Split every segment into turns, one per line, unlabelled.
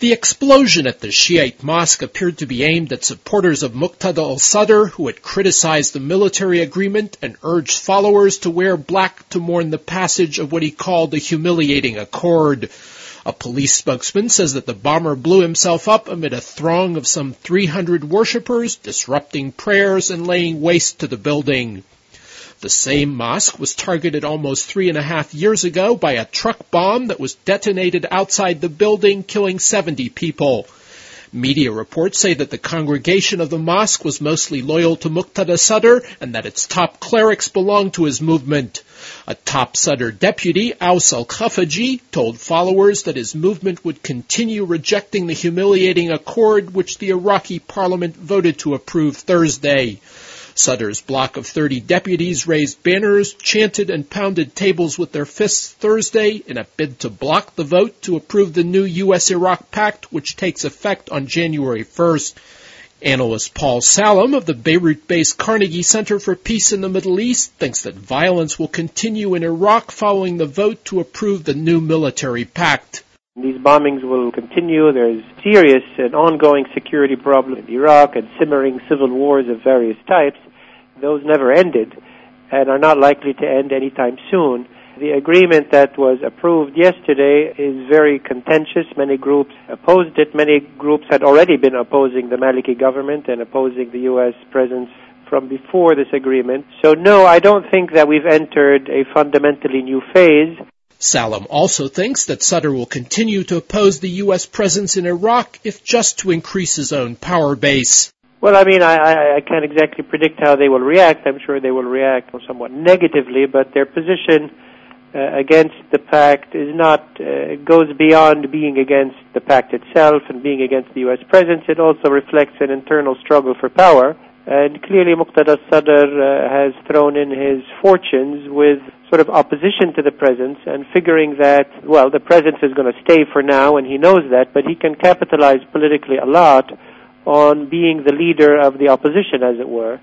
The explosion at the Shiite mosque appeared to be aimed at supporters of Muqtada al-Sadr, who had criticized the military agreement and urged followers to wear black to mourn the passage of what he called the humiliating accord. A police spokesman says that the bomber blew himself up amid a throng of some 300 worshippers, disrupting prayers and laying waste to the building. The same mosque was targeted almost 3.5 years ago by a truck bomb that was detonated outside the building, killing 70 people. Media reports say that the congregation of the mosque was mostly loyal to Muqtada Sadr and that its top clerics belonged to his movement. A top Sadr deputy, Aus al-Khafaji, told followers that his movement would continue rejecting the humiliating accord which the Iraqi parliament voted to approve Thursday. Sadr's block of 30 deputies raised banners, chanted and pounded tables with their fists Thursday in a bid to block the vote to approve the new U.S.-Iraq pact, which takes effect on January 1st. Analyst Paul Salam of the Beirut-based Carnegie Center for Peace in the Middle East thinks that violence will continue in Iraq following the vote to approve the new military pact.
These bombings will continue. There's serious and ongoing security problems in Iraq and simmering civil wars of various types. Those never ended and are not likely to end anytime soon. The agreement that was approved yesterday is very contentious. Many groups opposed it. Many groups had already been opposing the Maliki government and opposing the U.S. presence from before this agreement. So no, I don't think that we've entered a fundamentally new phase.
Salam also thinks that Sadr will continue to oppose the U.S. presence in Iraq, if just to increase his own power base.
Well, I mean, I can't exactly predict how they will react. I'm sure they will react somewhat negatively, but their position against the pact is not goes beyond being against the pact itself and being against the U.S. presence. It also reflects an internal struggle for power. And clearly Muqtada Sadr has thrown in his fortunes with sort of opposition to the presence and figuring that, well, the presence is going to stay for now, and he knows that, but he can capitalize politically a lot on being the leader of the opposition, as it were,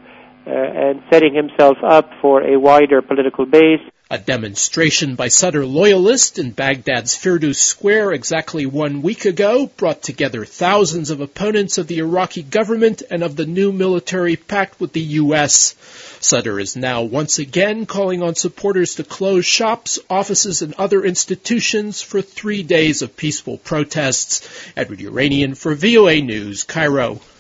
and setting himself up for a wider political base.
A demonstration by Sadr loyalists in Baghdad's Firdous Square exactly 1 week ago brought together thousands of opponents of the Iraqi government and of the new military pact with the U.S. Sadr is now once again calling on supporters to close shops, offices, and other institutions for 3 days of peaceful protests. Edward Uranian for VOA News, Cairo.